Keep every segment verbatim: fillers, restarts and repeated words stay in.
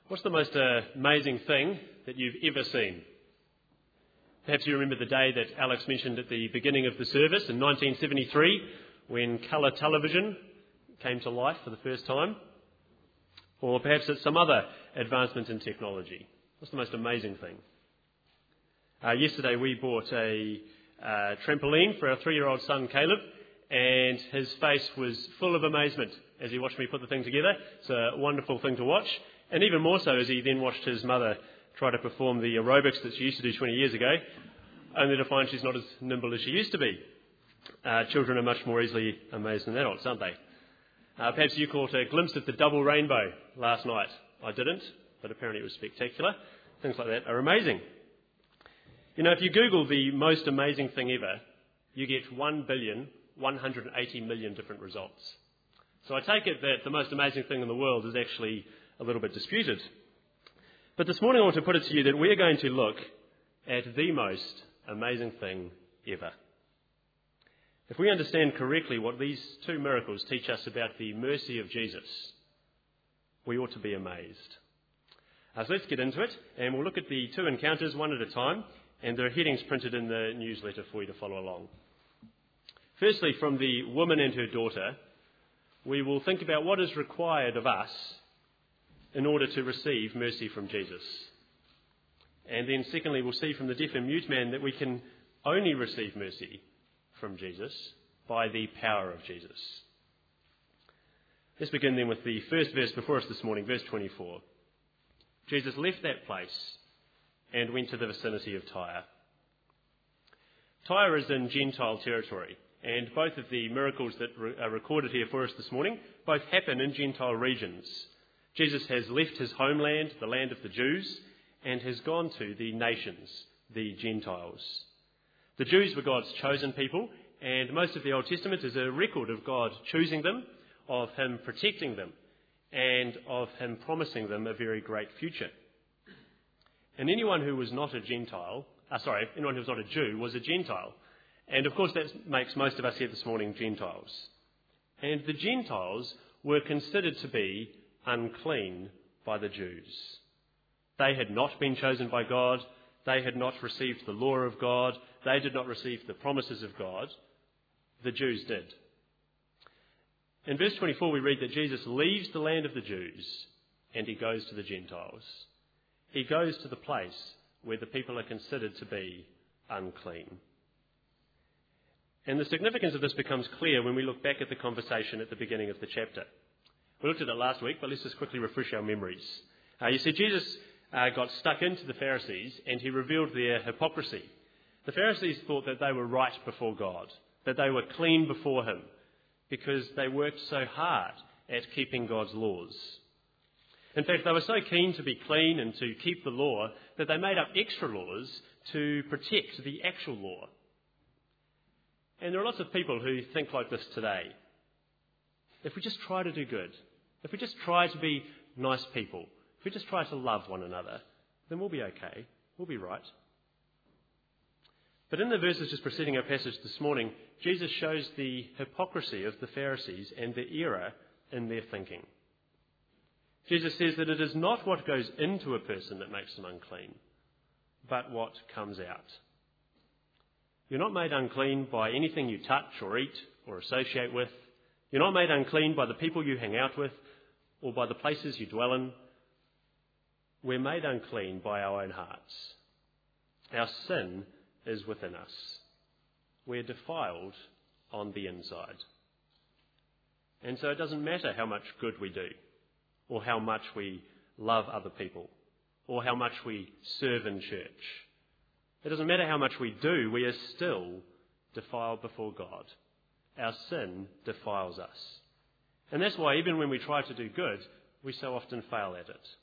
What's the most uh, amazing thing that you've ever seen? Perhaps you remember the day that Alex mentioned at the beginning of the service in nineteen seventy-three when colour television came to life for the first time. Or perhaps it's some other advancement in technology. What's the most amazing thing? Uh, yesterday we bought a uh, trampoline for our three-year-old son Caleb, and his face was full of amazement as he watched me put the thing together. It's a wonderful thing to watch. And even more so as he then watched his mother try to perform the aerobics that she used to do twenty years ago, only to find she's not as nimble as she used to be. Uh, children are much more easily amazed than adults, aren't they? Uh, perhaps you caught a glimpse of the double rainbow last night. I didn't, but apparently it was spectacular. Things like that are amazing. You know, if you Google the most amazing thing ever, you get one billion one hundred eighty million different results. So I take it that the most amazing thing in the world is actually a little bit disputed. But this morning I want to put it to you that we're going to look at the most amazing thing ever. If we understand correctly what these two miracles teach us about the mercy of Jesus, we ought to be amazed. Uh, so let's get into it, and we'll look at the two encounters one at a time, and there are headings printed in the newsletter for you to follow along. Firstly, from the woman and her daughter, we will think about what is required of us in order to receive mercy from Jesus. And then secondly, we'll see from the deaf and mute man that we can only receive mercy from Jesus by the power of Jesus. Let's begin then with the first verse before us this morning, verse twenty-four. Jesus left that place and went to the vicinity of Tyre. Tyre is in Gentile territory, and both of the miracles that are recorded here for us this morning both happen in Gentile regions. Jesus has left his homeland, the land of the Jews, and has gone to the nations, the Gentiles. The Jews were God's chosen people, and most of the Old Testament is a record of God choosing them, of him protecting them, and of him promising them a very great future. And anyone who was not a Gentile, uh, sorry, anyone who was not a Jew was a Gentile. And of course that makes most of us here this morning Gentiles. And the Gentiles were considered to be unclean by the Jews. They had not been chosen by God. They had not received the law of God. They did not receive the promises of God. The Jews did. In verse twenty-four we read that Jesus leaves the land of the Jews and he goes to the Gentiles. He goes to the place where the people are considered to be unclean. And the significance of this becomes clear when we look back at the conversation at the beginning of the chapter. We looked at it last week, but let's just quickly refresh our memories. Uh, you see, Jesus uh, got stuck into the Pharisees and he revealed their hypocrisy. The Pharisees thought that they were right before God, that they were clean before him, because they worked so hard at keeping God's laws. In fact, they were so keen to be clean and to keep the law that they made up extra laws to protect the actual law. And there are lots of people who think like this today. If we just try to do good, if we just try to be nice people, if we just try to love one another, then we'll be okay. We'll be right. But in the verses just preceding our passage this morning, Jesus shows the hypocrisy of the Pharisees and the error in their thinking. Jesus says that it is not what goes into a person that makes them unclean, but what comes out. You're not made unclean by anything you touch or eat or associate with. You're not made unclean by the people you hang out with or by the places you dwell in. We're made unclean by our own hearts. Our sin is within us. We're defiled on the inside. And so it doesn't matter how much good we do, or how much we love other people, or how much we serve in church. It doesn't matter how much we do, we are still defiled before God. Our sin defiles us. And that's why even when we try to do good, we so often fail at it.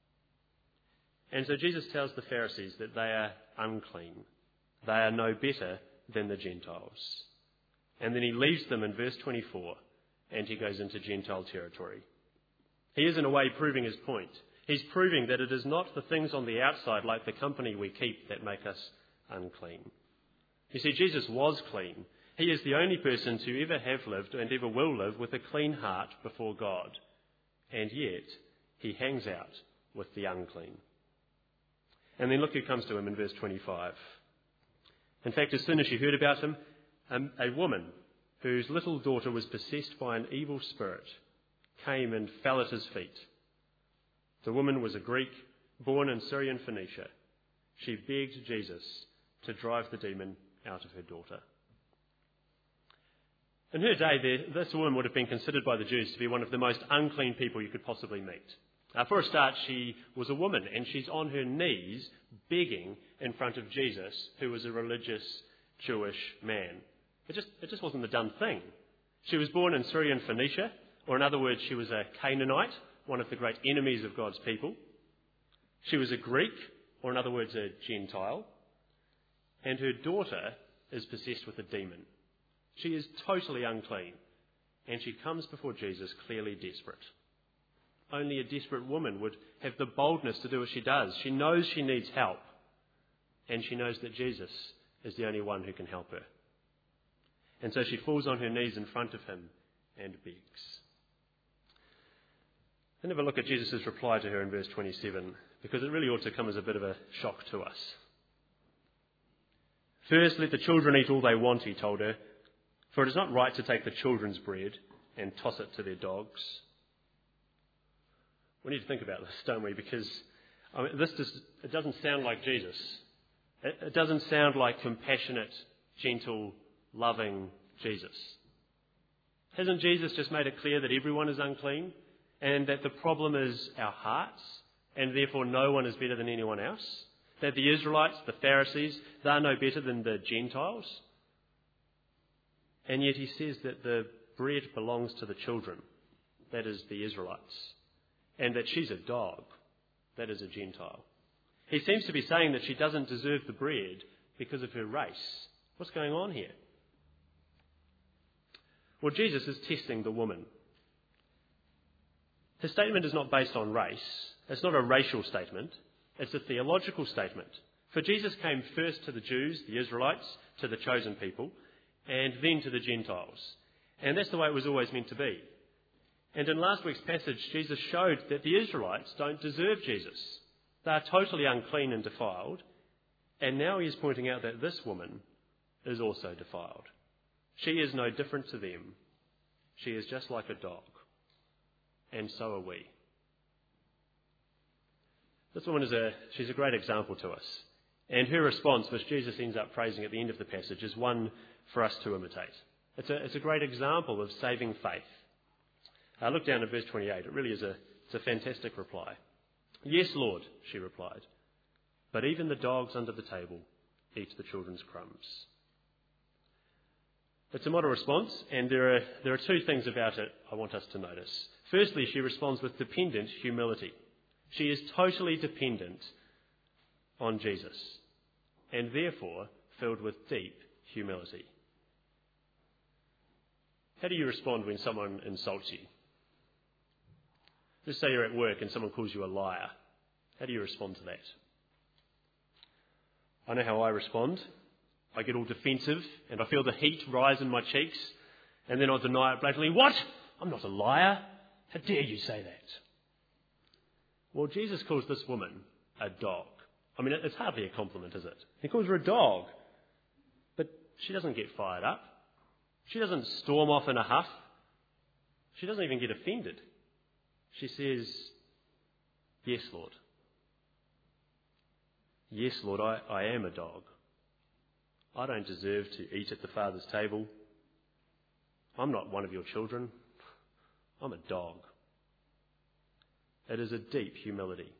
And so Jesus tells the Pharisees that they are unclean. They are no better than the Gentiles. And then he leaves them in verse twenty-four and he goes into Gentile territory. He is in a way proving his point. He's proving that it is not the things on the outside like the company we keep that make us unclean. You see, Jesus was clean. He is the only person to ever have lived and ever will live with a clean heart before God. And yet, he hangs out with the unclean. And then look who comes to him in verse twenty-five. In fact, as soon as she heard about him, um, a woman whose little daughter was possessed by an evil spirit came and fell at his feet. The woman was a Greek, born in Syrian Phoenicia. She begged Jesus to drive the demon out of her daughter. In her day, this woman would have been considered by the Jews to be one of the most unclean people you could possibly meet. Uh, for a start, she was a woman, and she's on her knees begging in front of Jesus, who was a religious Jewish man. It just, it just wasn't the done thing. She was born in Syrian Phoenicia, or in other words, she was a Canaanite, one of the great enemies of God's people. She was a Greek, or in other words, a Gentile. And her daughter is possessed with a demon. She is totally unclean, and she comes before Jesus clearly desperate. Only a desperate woman would have the boldness to do what she does. She knows she needs help, and she knows that Jesus is the only one who can help her. And so she falls on her knees in front of him and begs. Then have a look at Jesus' reply to her in verse twenty-seven, because it really ought to come as a bit of a shock to us. First, let the children eat all they want, he told her, for it is not right to take the children's bread and toss it to their dogs. We need to think about this, don't we? Because I mean, this just, it doesn't sound like Jesus. It, it doesn't sound like compassionate, gentle, loving Jesus. Hasn't Jesus just made it clear that everyone is unclean and that the problem is our hearts and therefore no one is better than anyone else? That the Israelites, the Pharisees, they're no better than the Gentiles? And yet he says that the bread belongs to the children, that is the Israelites, and that she's a dog, that is a Gentile. He seems to be saying that she doesn't deserve the bread because of her race. What's going on here? Well, Jesus is testing the woman. His statement is not based on race. It's not a racial statement. It's a theological statement. For Jesus came first to the Jews, the Israelites, to the chosen people, and then to the Gentiles. And that's the way it was always meant to be. And in last week's passage, Jesus showed that the Israelites don't deserve Jesus. They are totally unclean and defiled. And now he is pointing out that this woman is also defiled. She is no different to them. She is just like a dog. And so are we. This woman is a, she's a great example to us. And her response, which Jesus ends up praising at the end of the passage, is one for us to imitate. It's a, it's a great example of saving faith. Uh, look down at verse twenty-eight. It really is a, it's a fantastic reply. Yes, Lord, she replied, but even the dogs under the table eat the children's crumbs. It's a model response, and there are, there are two things about it I want us to notice. Firstly, she responds with dependent humility. She is totally dependent on Jesus, and therefore filled with deep humility. How do you respond when someone insults you? Just say you're at work and someone calls you a liar. How do you respond to that? I know how I respond. I get all defensive and I feel the heat rise in my cheeks, and then I deny it blatantly. What? I'm not a liar. How dare you say that? Well, Jesus calls this woman a dog. I mean, it's hardly a compliment, is it? He calls her a dog. But she doesn't get fired up. She doesn't storm off in a huff. She doesn't even get offended. She says, yes, Lord. Yes, Lord, I, I am a dog. I don't deserve to eat at the Father's table. I'm not one of your children. I'm a dog. It is a deep humility.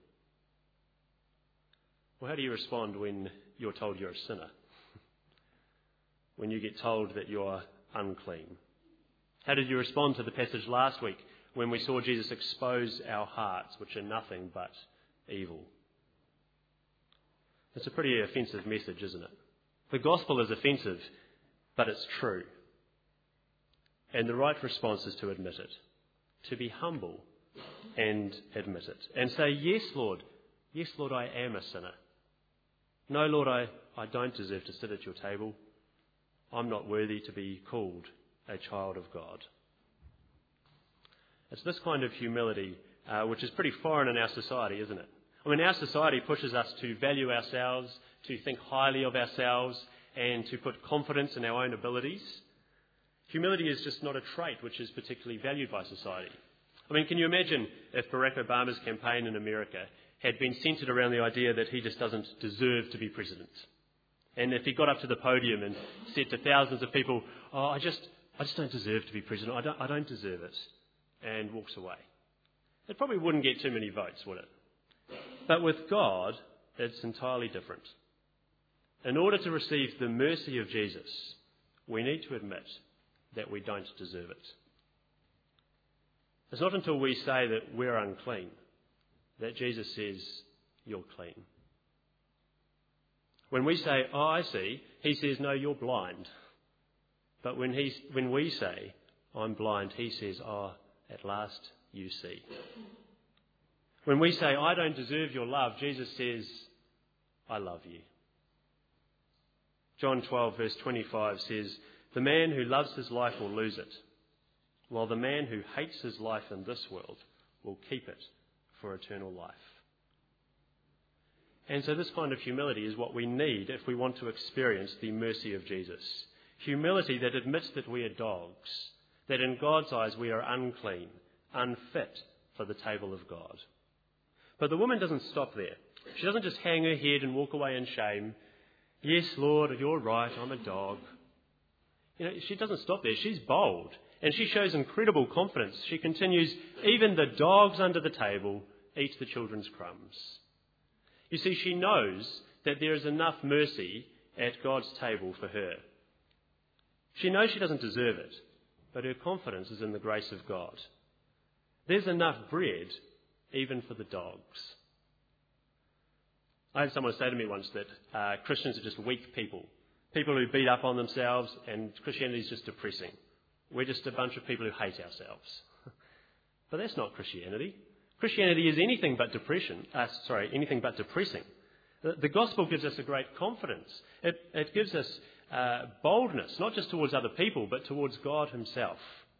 Well, how do you respond when you're told you're a sinner? When you get told that you're unclean? How did you respond to the passage last week when we saw Jesus expose our hearts, which are nothing but evil? It's a pretty offensive message, isn't it? The gospel is offensive, but it's true. And the right response is to admit it, to be humble and admit it, and say, yes, Lord, yes, Lord, I am a sinner. No, Lord, I, I don't deserve to sit at your table. I'm not worthy to be called a child of God. It's this kind of humility uh, which is pretty foreign in our society, isn't it? I mean, our society pushes us to value ourselves, to think highly of ourselves, and to put confidence in our own abilities. Humility is just not a trait which is particularly valued by society. I mean, can you imagine if Barack Obama's campaign in America had been centred around the idea that he just doesn't deserve to be president? And if he got up to the podium and said to thousands of people, oh, I just I just don't deserve to be president, I don't, I don't deserve it, and walks away. It probably wouldn't get too many votes, would it? But with God, it's entirely different. In order to receive the mercy of Jesus, we need to admit that we don't deserve it. It's not until we say that we're unclean that Jesus says, you're clean. When we say, oh, I see, he says, no, you're blind. But when, he, when we say, I'm blind, he says, oh, at last you see. When we say, I don't deserve your love, Jesus says, I love you. John twelve verse twenty-five says, the man who loves his life will lose it, while the man who hates his life in this world will keep it for eternal life. And so this kind of humility is what we need if we want to experience the mercy of Jesus. Humility that admits that we are dogs, that in God's eyes we are unclean, unfit for the table of God. But the woman doesn't stop there. She doesn't just hang her head and walk away in shame. Yes, Lord, you're right, I'm a dog. You know, she doesn't stop there. She's bold. And she shows incredible confidence. She continues, even the dogs under the table eat the children's crumbs. You see, she knows that there is enough mercy at God's table for her. She knows she doesn't deserve it, but her confidence is in the grace of God. There's enough bread even for the dogs. I had someone say to me once that uh, Christians are just weak people, people who beat up on themselves, and Christianity is just depressing. We're just a bunch of people who hate ourselves. But that's not Christianity. Christianity is anything but depression. Uh, sorry, anything but depressing. The, the gospel gives us a great confidence. It, it gives us uh, boldness, not just towards other people, but towards God himself.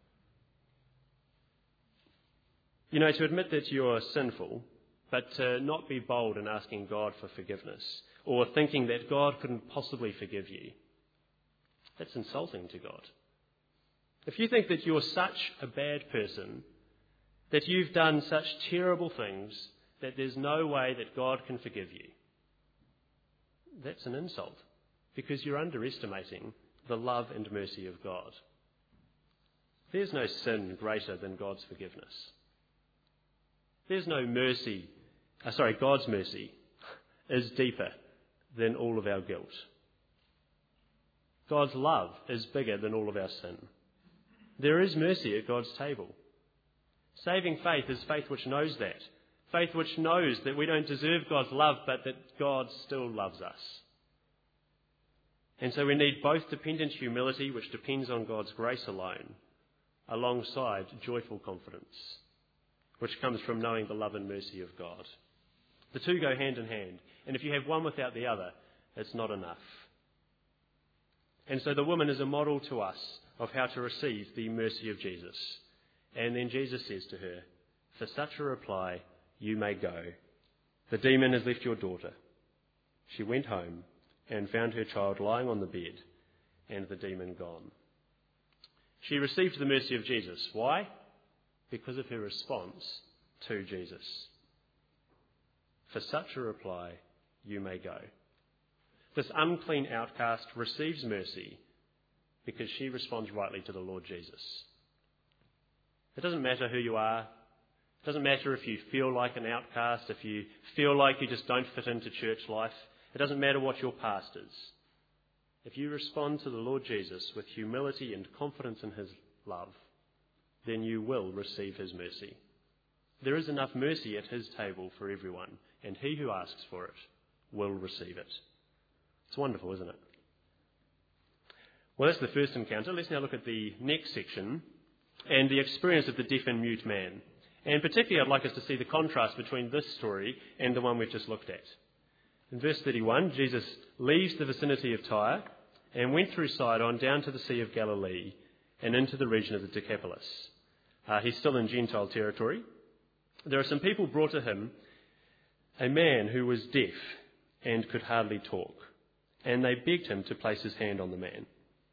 You know, to admit that you're sinful, but to not be bold in asking God for forgiveness, or thinking that God couldn't possibly forgive you, that's insulting to God. If you think that you're such a bad person, that you've done such terrible things, that there's no way that God can forgive you, that's an insult, because you're underestimating the love and mercy of God. There's no sin greater than God's forgiveness. There's no mercy, uh, sorry, God's mercy is deeper than all of our guilt. God's love is bigger than all of our sin. There is mercy at God's table. Saving faith is faith which knows that. Faith which knows that we don't deserve God's love, but that God still loves us. And so we need both dependent humility, which depends on God's grace alone, alongside joyful confidence, which comes from knowing the love and mercy of God. The two go hand in hand, and if you have one without the other, it's not enough. And so the woman is a model to us of how to receive the mercy of Jesus. And then Jesus says to her, for such a reply, you may go. The demon has left your daughter. She went home and found her child lying on the bed and the demon gone. She received the mercy of Jesus. Why? Because of her response to Jesus. For such a reply, you may go. This unclean outcast receives mercy because she responds rightly to the Lord Jesus. It doesn't matter who you are. It doesn't matter if you feel like an outcast, if you feel like you just don't fit into church life. It doesn't matter what your past is. If you respond to the Lord Jesus with humility and confidence in his love, then you will receive his mercy. There is enough mercy at his table for everyone, and he who asks for it will receive it. It's wonderful, isn't it? Well, that's the first encounter. Let's now look at the next section and the experience of the deaf and mute man. And particularly I'd like us to see the contrast between this story and the one we've just looked at. In verse thirty-one, Jesus leaves the vicinity of Tyre and went through Sidon down to the Sea of Galilee and into the region of the Decapolis. Uh, he's still in Gentile territory. there are some people brought to him a man who was deaf and could hardly talk, and they begged him to place his hand on the man.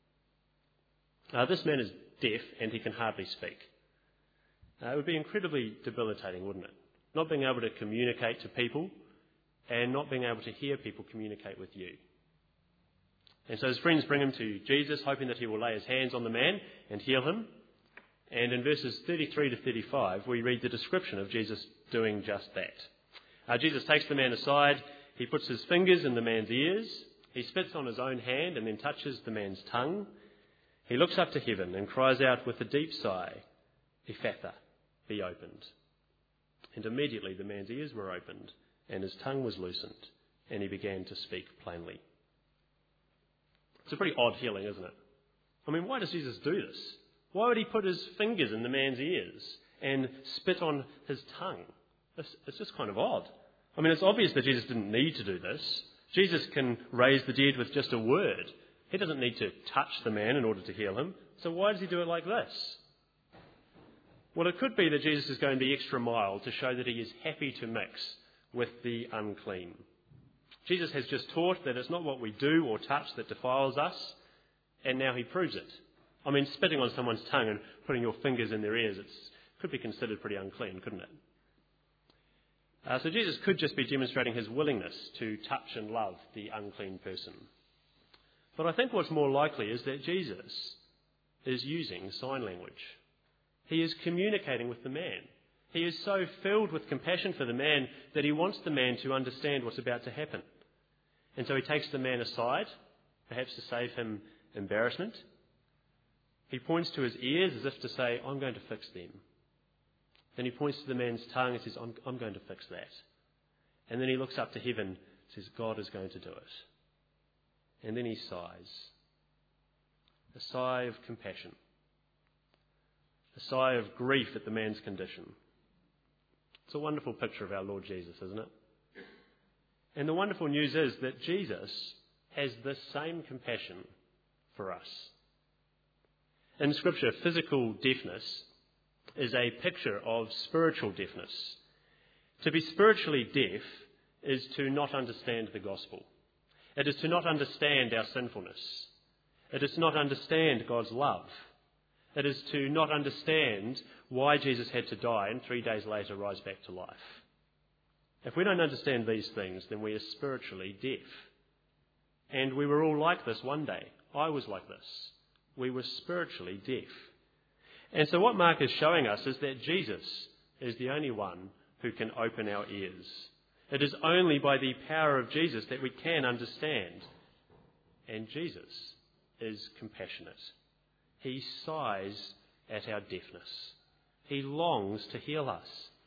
Uh, this man is deaf and he can hardly speak. Uh, it would be incredibly debilitating, wouldn't it? Not being able to communicate to people and not being able to hear people communicate with you. And so his friends bring him to Jesus, hoping that he will lay his hands on the man and heal him. And in verses thirty-three to thirty-five, we read the description of Jesus doing just that. Uh, Jesus takes the man aside, he puts his fingers in the man's ears, he spits on his own hand and then touches the man's tongue. He looks up to heaven and cries out with a deep sigh, "Ephphatha, be opened." And immediately the man's ears were opened and his tongue was loosened and he began to speak plainly. It's a pretty odd healing, isn't it? I mean, why does Jesus do this? Why would he put his fingers in the man's ears and spit on his tongue? It's, it's just kind of odd. I mean, it's obvious that Jesus didn't need to do this. Jesus can raise the dead with just a word. He doesn't need to touch the man in order to heal him. So why does he do it like this? Well, it could be that Jesus is going the extra mile to show that he is happy to mix with the unclean. Jesus has just taught that it's not what we do or touch that defiles us, and now he proves it. I mean, spitting on someone's tongue and putting your fingers in their ears, it could be considered pretty unclean, couldn't it? Uh, so Jesus could just be demonstrating his willingness to touch and love the unclean person. But I think what's more likely is that Jesus is using sign language. He is communicating with the man. He is so filled with compassion for the man that he wants the man to understand what's about to happen. And so he takes the man aside, perhaps to save him embarrassment. He points to his ears as if to say, "I'm going to fix them." Then he points to the man's tongue and says, I'm, I'm going to fix that. And then he looks up to heaven and says, God is going to do it. And then he sighs. A sigh of compassion. A sigh of grief at the man's condition. It's a wonderful picture of our Lord Jesus, isn't it? And the wonderful news is that Jesus has this same compassion for us. In Scripture, physical deafness is a picture of spiritual deafness. To be spiritually deaf is to not understand the gospel. It is to not understand our sinfulness. It is to not understand God's love. It is to not understand why Jesus had to die and three days later rise back to life. If we don't understand these things, then we are spiritually deaf. And we were all like this one day. I was like this. We were spiritually deaf. And so what Mark is showing us is that Jesus is the only one who can open our ears. It is only by the power of Jesus that we can understand. And Jesus is compassionate. He sighs at our deafness. He longs to heal us.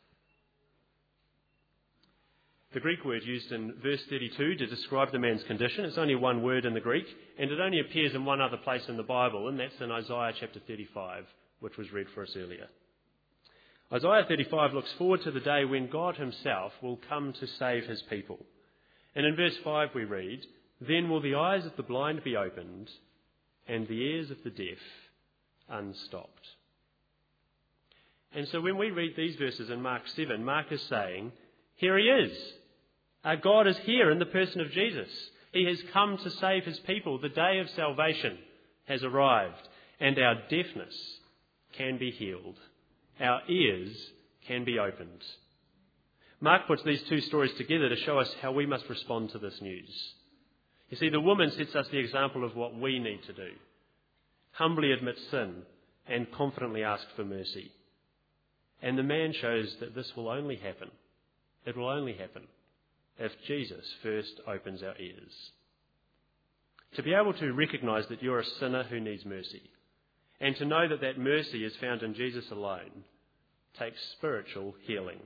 The Greek word used in verse thirty-two to describe the man's condition, it's only one word in the Greek, and it only appears in one other place in the Bible, and that's in Isaiah chapter thirty-five, which was read for us earlier. Isaiah thirty-five looks forward to the day when God himself will come to save his people. And in verse five we read, "Then will the eyes of the blind be opened, and the ears of the deaf unstopped." And so when we read these verses in Mark seven, Mark is saying, here he is. Our God is here in the person of Jesus. He has come to save his people. The day of salvation has arrived, and our deafness can be healed. Our ears can be opened. Mark puts these two stories together to show us how we must respond to this news. You see, the woman sets us the example of what we need to do. Humbly admit sin and confidently ask for mercy. And the man shows that this will only happen. It will only happen if Jesus first opens our ears. To be able to recognise that you're a sinner who needs mercy, and to know that that mercy is found in Jesus alone, takes spiritual healing.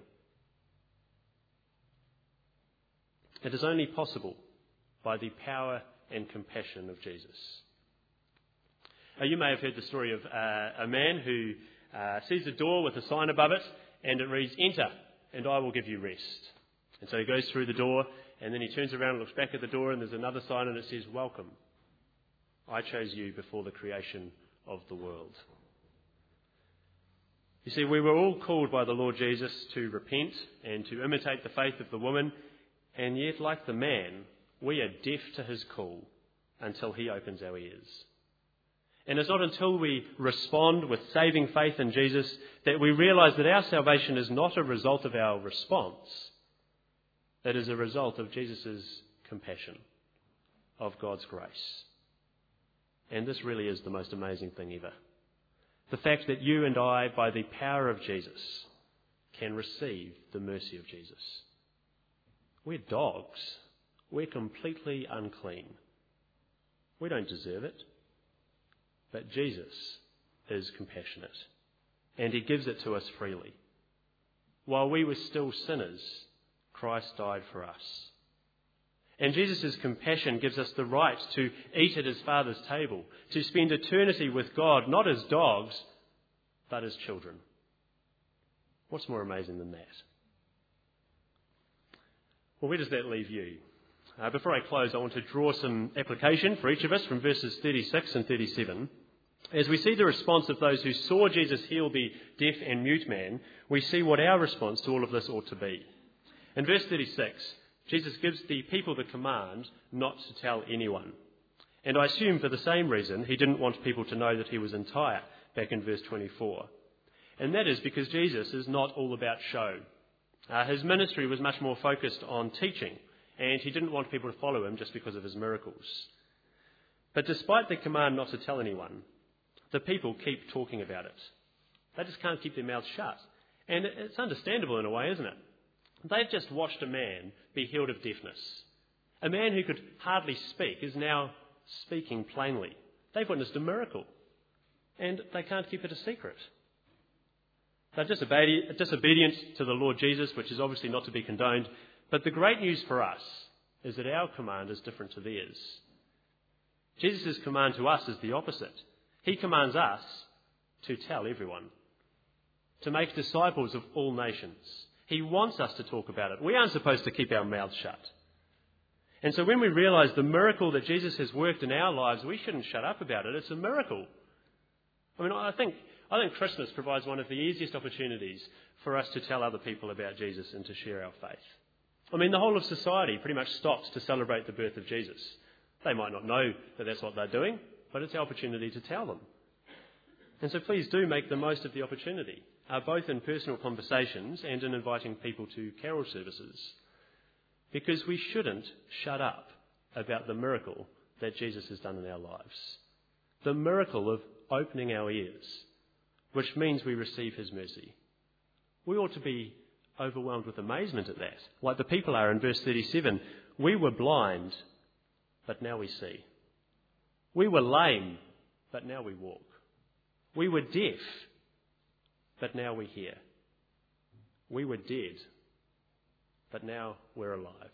It is only possible by the power and compassion of Jesus. Now, you may have heard the story of uh, a man who uh, sees a door with a sign above it, and it reads, "Enter, and I will give you rest." And so he goes through the door, and then he turns around and looks back at the door, and there's another sign, and it says, "Welcome. I chose you before the creation of the world." You see, we were all called by the Lord Jesus to repent and to imitate the faith of the woman, and yet, like the man, we are deaf to his call until he opens our ears. And it's not until we respond with saving faith in Jesus that we realise that our salvation is not a result of our response. It is a result of Jesus' compassion, of God's grace. And this really is the most amazing thing ever. The fact that you and I, by the power of Jesus, can receive the mercy of Jesus. We're dogs. We're completely unclean. We don't deserve it. But Jesus is compassionate, and he gives it to us freely. While we were still sinners, Christ died for us. And Jesus' compassion gives us the right to eat at his Father's table, to spend eternity with God, not as dogs, but as children. What's more amazing than that? Well, where does that leave you? Uh, before I close, I want to draw some application for each of us from verses thirty-six and thirty-seven. As we see the response of those who saw Jesus heal the deaf and mute man, we see what our response to all of this ought to be. In verse thirty-six, Jesus gives the people the command not to tell anyone. And I assume for the same reason he didn't want people to know that he was in Tyre, back in verse twenty-four. And that is because Jesus is not all about show. Uh, his ministry was much more focused on teaching, and he didn't want people to follow him just because of his miracles. But despite the command not to tell anyone, the people keep talking about it. They just can't keep their mouths shut. And it's understandable in a way, isn't it? They've just watched a man be healed of deafness. A man who could hardly speak is now speaking plainly. They've witnessed a miracle, and they can't keep it a secret. They're disobedient, disobedient to the Lord Jesus, which is obviously not to be condoned. But the great news for us is that our command is different to theirs. Jesus' command to us is the opposite. He commands us to tell everyone, to make disciples of all nations. He wants us to talk about it. We aren't supposed to keep our mouths shut. And so when we realise the miracle that Jesus has worked in our lives, we shouldn't shut up about it. It's a miracle. I mean, I think I think Christmas provides one of the easiest opportunities for us to tell other people about Jesus and to share our faith. I mean, the whole of society pretty much stops to celebrate the birth of Jesus. They might not know that that's what they're doing, but it's our opportunity to tell them. And so please do make the most of the opportunity, uh, both in personal conversations and in inviting people to carol services. Because we shouldn't shut up about the miracle that Jesus has done in our lives. The miracle of opening our ears, which means we receive his mercy. We ought to be overwhelmed with amazement at that. Like the people are in verse thirty-seven, we were blind, but now we see. We were lame, but now we walk. We were deaf, but now we hear. We were dead, but now we're alive.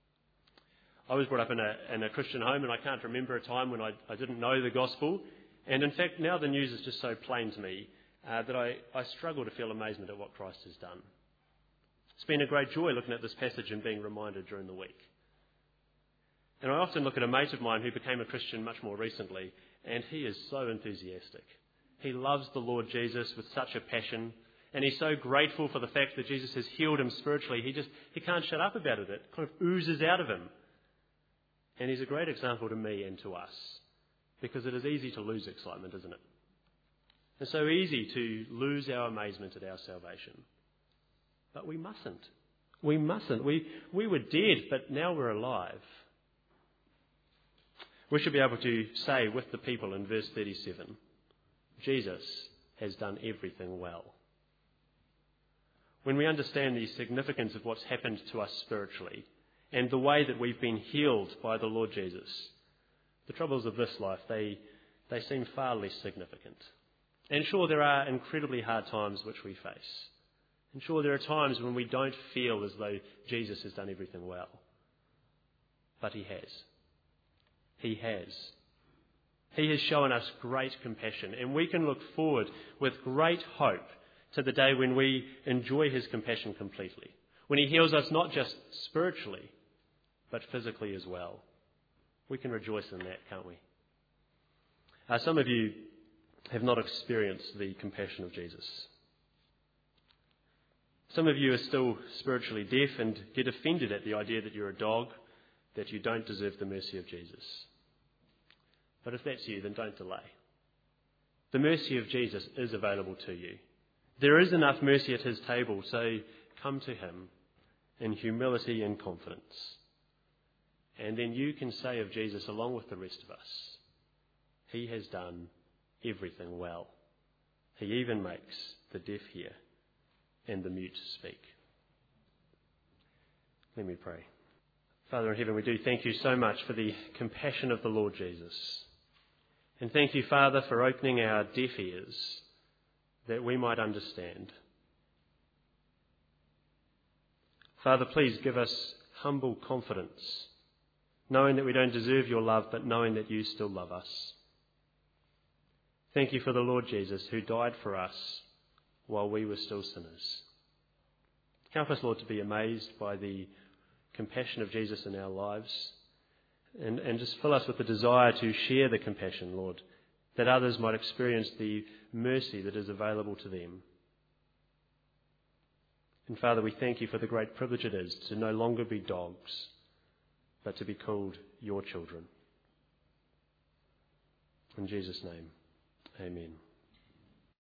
I was brought up in a, in a Christian home, and I can't remember a time when I, I didn't know the gospel. And in fact, now the news is just so plain to me uh, that I, I struggle to feel amazement at what Christ has done. It's been a great joy looking at this passage and being reminded during the week. And I often look at a mate of mine who became a Christian much more recently, and he is so enthusiastic. He loves the Lord Jesus with such a passion, and he's so grateful for the fact that Jesus has healed him spiritually. He just he can't shut up about it. It kind of oozes out of him. And he's a great example to me and to us, because it is easy to lose excitement, isn't it? It's so easy to lose our amazement at our salvation. But we mustn't. We mustn't. We, we were dead, but now we're alive. We should be able to say with the people in verse thirty-seven, Jesus has done everything well. When we understand the significance of what's happened to us spiritually and the way that we've been healed by the Lord Jesus, the troubles of this life, they, they seem far less significant. And sure, there are incredibly hard times which we face. And sure, there are times when we don't feel as though Jesus has done everything well. But he has. He has. He has shown us great compassion, and we can look forward with great hope to the day when we enjoy his compassion completely, when he heals us not just spiritually, but physically as well. We can rejoice in that, can't we? Uh, some of you have not experienced the compassion of Jesus. Some of you are still spiritually deaf and get offended at the idea that you're a dog, that you don't deserve the mercy of Jesus. But if that's you, then don't delay. The mercy of Jesus is available to you. There is enough mercy at his table, so come to him in humility and confidence. And then you can say of Jesus, along with the rest of us, he has done everything well. He even makes the deaf hear and the mute speak. Let me pray. Father in heaven, we do thank you so much for the compassion of the Lord Jesus. And thank you, Father, for opening our deaf ears that we might understand. Father, please give us humble confidence, knowing that we don't deserve your love, but knowing that you still love us. Thank you for the Lord Jesus, who died for us while we were still sinners. Help us, Lord, to be amazed by the compassion of Jesus in our lives, and, and just fill us with the desire to share the compassion, Lord, that others might experience the mercy that is available to them. And Father, we thank you for the great privilege it is to no longer be dogs, but to be called your children. In Jesus' name, amen.